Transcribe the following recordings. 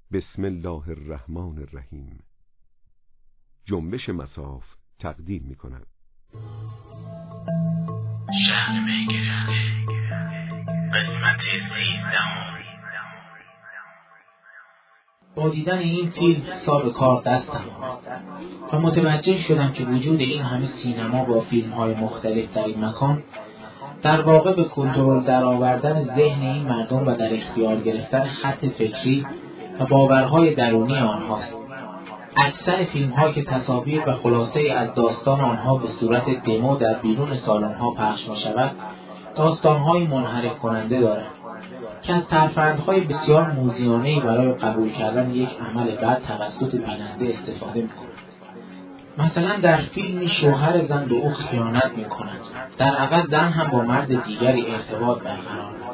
بسم الله الرحمن الرحیم. جنبش مصاف تقدیم می‌کند. شهر میگرفته قسمت 13. با دیدن این فیلم حساب کار دستم و متوجه شدم که وجود این همه سینما با فیلم‌های مختلف در این مکان در واقع به کنترل درآوردن ذهن این مردم و در اختیار گرفتن خط فکری و باورهای درونی آنهاست. اکثر فیلم‌ها که تصاویر و خلاصه از داستان آنها به صورت دمو در بیرون سالن‌ها پخش می‌شود، داستان‌های منحرف کننده دارند که از ترفندهای بسیار موذیانه‌ای برای قبول کردن یک عمل بد توسط بیننده استفاده می‌کنند. مثلا در فیلمی شوهر زن به او خیانت می‌کند، در عوض زن هم با مرد دیگری ارتباط برقرار می‌کند.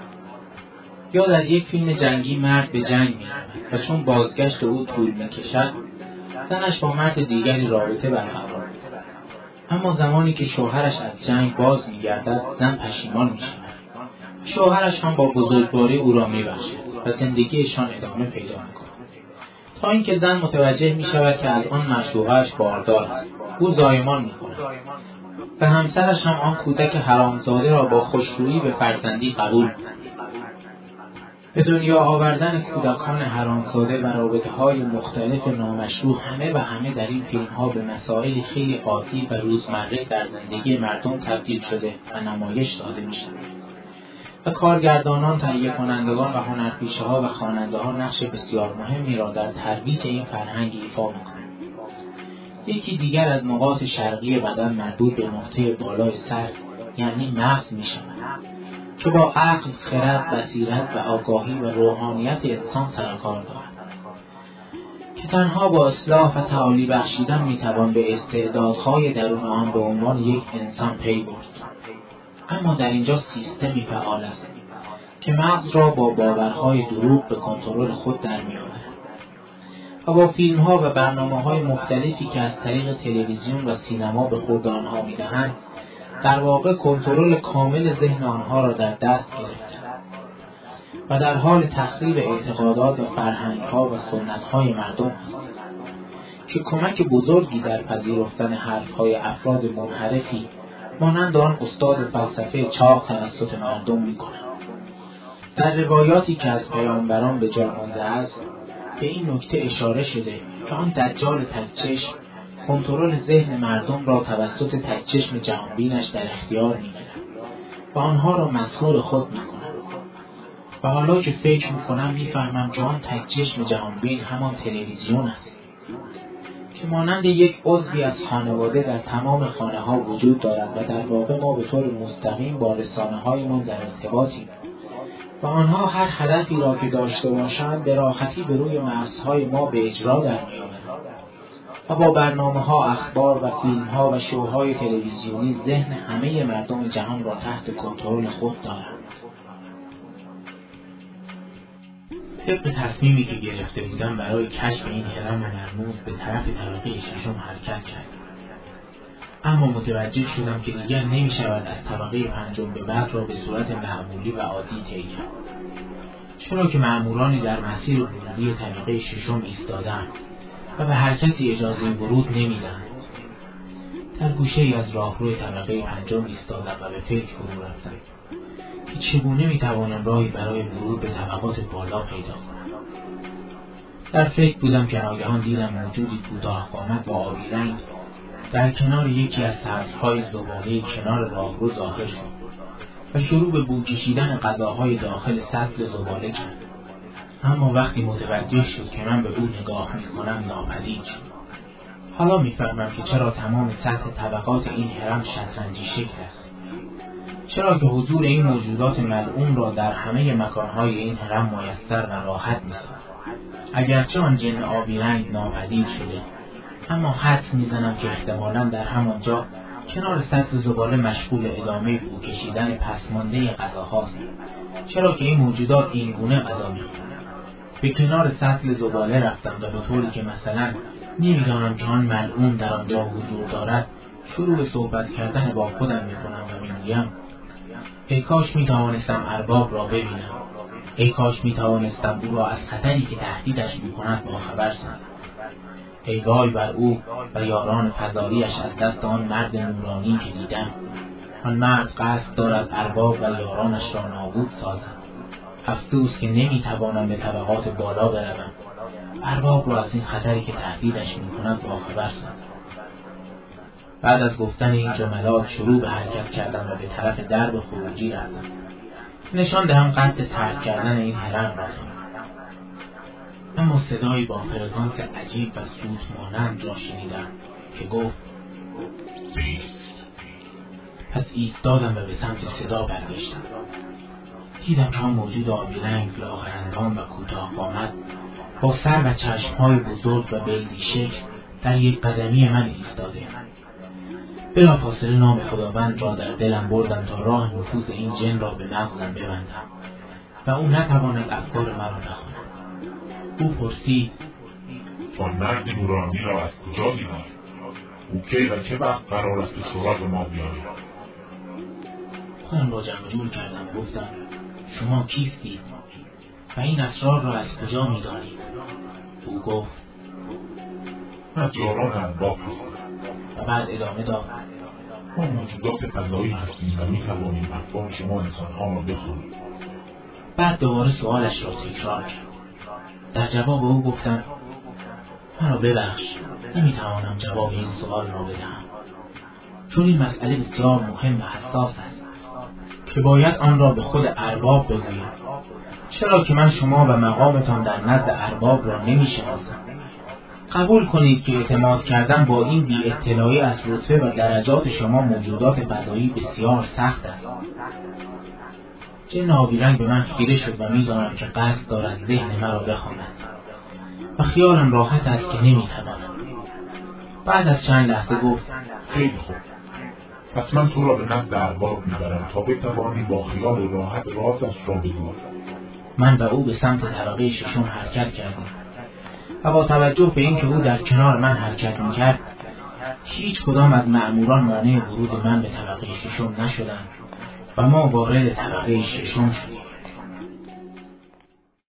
یا در یک فیلم جنگی مرد به جنگ می‌رود و چون بازگشت او طول می‌کشد، زنش با مرد دیگری رابطه برقرار می‌کند. اما زمانی که شوهرش از جنگ باز می‌گردد، زن پشیمان می‌شود. شوهرش هم با بزرگواری او را می‌بخشد و زندگیشان ادامه پیدا می‌کند. تا اینکه زن متوجه می‌شود که از آن معشوقه‌اش باردار است. او زایمان می‌کند و همسرش هم آن کودک حرامزاده را با خوشرویی به فرزندی قبول می‌کند. به دنیا آوردن کودکان حرامزاده و رابطه‌های مختلف نامشروع همه در این فیلم‌ها به مسائل خیلی عادی و روزمره در زندگی مردم تبدیل شده و نمایش داده می‌شود. و کارگردانان، تهیه کنندگان و هنرپیشه‌ها و خواننده‌ها نقش بسیار مهمی را در ترویج این فرهنگ ایفا می‌کنند. یکی دیگر از نقاط شرقی بدن مربوط به نقطه بالای سر یعنی مغز می‌شود که با عقل، خرد، بصیرت و آگاهی و روحانیت انسان سر و کار دارد که تنها با اصلاح و تعالی بخشیدن می‌توان به استعدادهای درون آن به عنوان یک انسان پی برد. اما در اینجا سیستمی فعال است که مغز را با باورهای دروغ به کنترل خود در می‌آورد و با فیلم‌ها و برنامه‌های مختلفی که از طریق تلویزیون و سینما به خورد آنها می‌دهند، در واقع کنترل کامل ذهن آنها را در دست گرفتند و در حال تخریب اعتقادات و فرهنگ‌ها و سنت‌های مردم است که کمک بزرگی در پذیرفتن حرف‌های افراد منحرفی مانند آن استاد فلسفه چاق توسط مردم می‌کنند. در روایاتی که از پیامبران به جا مانده است به این نکته اشاره شده که آن دجال تک‌چشم کنترل ذهن مردم را توسط تک‌چشم جهانبینش در اختیار می‌گیرد و آنها را مسحور خود می‌کند. و حالا که فکر می‌کنم می‌فهمم که آن تک‌چشم جهانبین همان تلویزیون است که مانند یک عضوی از خانواده در تمام خانه‌ها وجود دارد و در واقع ما به طور مستقیم با رسانه‌هایمان در ارتباطیم و آنها هر هدفی را که داشته باشند به راحتی به روی مغزهای ما به اجرا در می‌آورند و با برنامه‌ها، اخبار و فیلم‌ها و شوهای تلویزیونی ذهن همه مردم جهان را تحت کنترل خود دارند. طبق تصمیمی که گرفته بودم برای کشف این هرم مرموز به طرف طبقه ششم حرکت کردم. اما متوجه شدم که دیگر نمی‌شود از طبقه پنجم به بعد را به صورت معمولی و عادی طی کرد. چرا که مأمورانی در مسیر ورودی طبقه ششم ایستادند و به هر کسی اجازه ورود نمی‌دهند. در گوشه‌ای از راهروی طبقه پنجم ایستادم و به فکر فرو رفتم که چگونه می‌توانم راهی برای ورود به طبقات بالا پیدا کنم. در فکر بودم که ناگهان دیدم موجودی کوتاه قامت و آبی رنگ در کنار یکی از سطل‌های زباله‌ای کنار راهرو ظاهر شد و شروع به بو کشیدن غذاهای داخل سطل زباله کرد. اما وقتی متوجه شد که من به او نگاه می‌کنم ناپدید شد. حالا می‌فهمم که چرا تمام سطح طبقات این هرم شطرنجی شکل است. چرا که حضور این موجودات ملعون را در همه مکانهای این هرم میسر و راحت می‌سازد. اگرچه آن جن آبی رنگ ناپدید شده، اما حدس می‌زنم که احتمالاً در همانجا کنار سطل زباله مشغول ادامه بو کشیدن پسمانده غذاهاست. چرا که این موجودات این گونه غذا می‌خورند. به کنار سطل زباله رفتم و به طوری که مثلا نمی‌دانم که آن ملعون در آنجا حضور دارد شروع به صحبت کردن با خودم می‌کنم و می‌گویم ای کاش می‌توانستم ارباب را ببینم ای کاش میتوانستم او را از خطری که تهدیدش میکند باخبر سازم. ای وای بر او و یاران فضاییش از دست آن مرد نورانی که دیدم. آن مرد قصد دارد ارباب و یارانش را نابود سازد. افسوس که نمیتوانم به طبقات بالا بروم. ارباب را از این خطری که تهدیدش میکند باخبر سازم. بعد از گفتن این جملات شروع به حرکت کردم و به طرف درب خروجی رفتم. نشان دهم قصد ترک کردن این حرم را دارم. اما صدایی با فرکانس عجیب و سوت مانند را شنیدم که گفت بیست. پس ایستادم و به سمت صدا برگشتم. دیدم که آن موجود آبی رنگ، لاغرندام و کوتاه قامت با سر و چشمهای بزرگ و بیضی شکل در یک قدمی من ایستاده. بلافاصله نام خداوند را در دلم بردم تا راه نفوذ این جن را به مغزم ببندم و او نتواند افکار مرا بخواند. او پرسید آن مرد نورانی را از کجا دیدی؟ او کی و چه وقت قرار است به سراغ ما بیاید؟ خودم را جمع جور کردم. گفتم شما کیستید و این اسرار را از کجا می‌دانید؟ او گفت من از یاران ارباب هستم و بعد ادامه داد ما موجودات فضایی هستیم و می‌توانیم افکار شما انسان‌ها را بخوانیم. بعد دوباره سوالش را تکرار کرد. در جواب او گفتم مرا ببخش، نمیتوانم جواب این سوال را بدهم، چون این مسئله بسیار مهم و حساس است که باید آن را به خود ارباب بگویم، چرا که من شما و مقامتان در نزد ارباب را نمیشناسم. قبول کنید که اعتماد کردن با این بی اطلاعی از رتبه و درجات شما موجودات فضایی بسیار سخت است. جن آبی رنگ به من خیره شد و میدانم که قصد دارد ذهن مرا بخواند و خیالم راحت است که نمیتوانم. بعد از چند لحظه گفت خیلی خوب، پس من تو را به نزد ارباب میبرم تا بتوانی با خیال راحت رازش را بگویی. من و او به سمت طبقه ششم حرکت کردیم و با توجه به اینکه او در کنار من حرکت میکرد هیچ کدام از مأموران مانع ورود من به طبقه ششم نشدند و ما وارد طبقه ششم شدیم.